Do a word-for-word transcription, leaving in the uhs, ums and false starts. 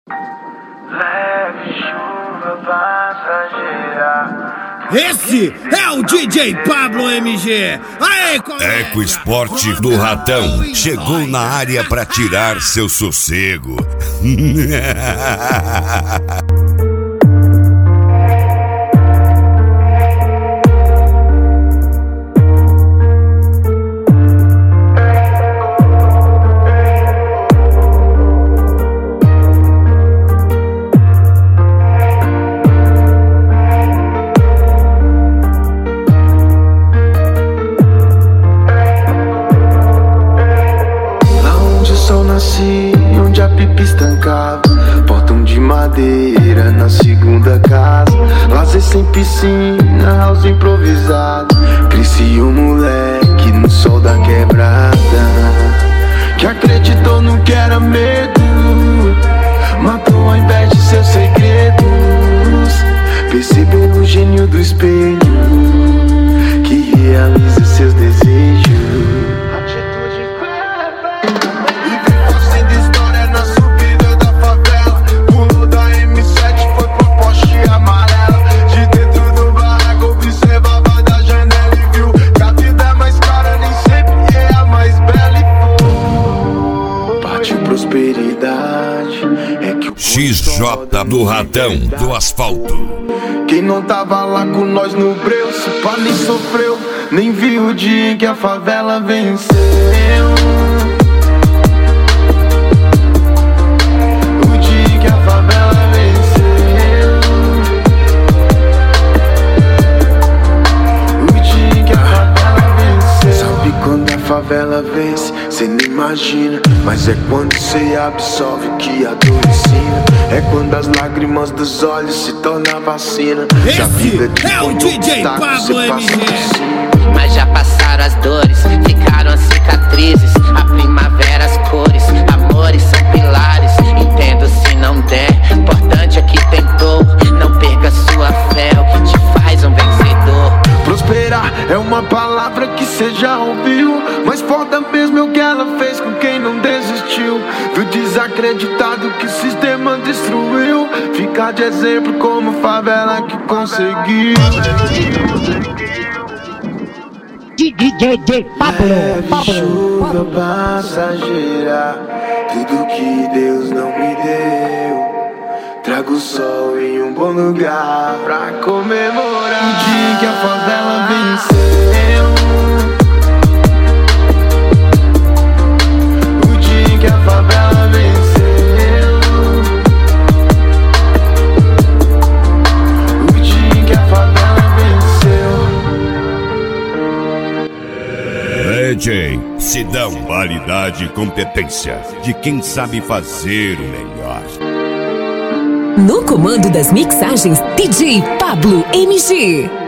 Leve chuva passageira. Esse é o D J Pablo M G. Aê, Eco Esporte do Ratão chegou na área pra tirar seu sossego. Onde a pipa estancava, portão de madeira na segunda casa. Lazer sem piscina, house improvisado. Cresci um moleque no sol da quebrada, que acreditou no que era medo, matou ao invés de seus segredos. Percebeu o gênio do espelho, que realiza seus desejos. X J do Ratão do Asfalto. Quem não tava lá com nós no breu, se pá nem sofreu, nem viu o dia em que a favela venceu. O dia em que a favela venceu. O dia em que a favela venceu. Sabe quando a favela vence? Cê nem imagina, mas é quando cê absolve que a dor ensina. É quando as lágrimas dos olhos se tornam vacina. Esse a vida é o D J Pablo M G. Mas já passaram as dores, ficaram as cicatrizes. A primavera, as cores, amores são pilares. Entendo se não der, importante é que tentou. Não perca sua fé, o que te faz um vencedor. Prosperar é uma palavra que cê já ouviu, mas foda mesmo é o que ela fez com quem não desistiu. Viu desacreditado que o sistema destruiu. Ficar de exemplo como favela que conseguiu. D J Pablo, Leve chuva passageira, tudo que Deus não me deu. Trago o sol em um bom lugar pra comemorar o dia que a favela venceu. O dia que a favela venceu. O dia que a favela venceu. D J Sidão, qualidade e competência de quem sabe fazer o melhor. No comando das mixagens, D J Pablo M G.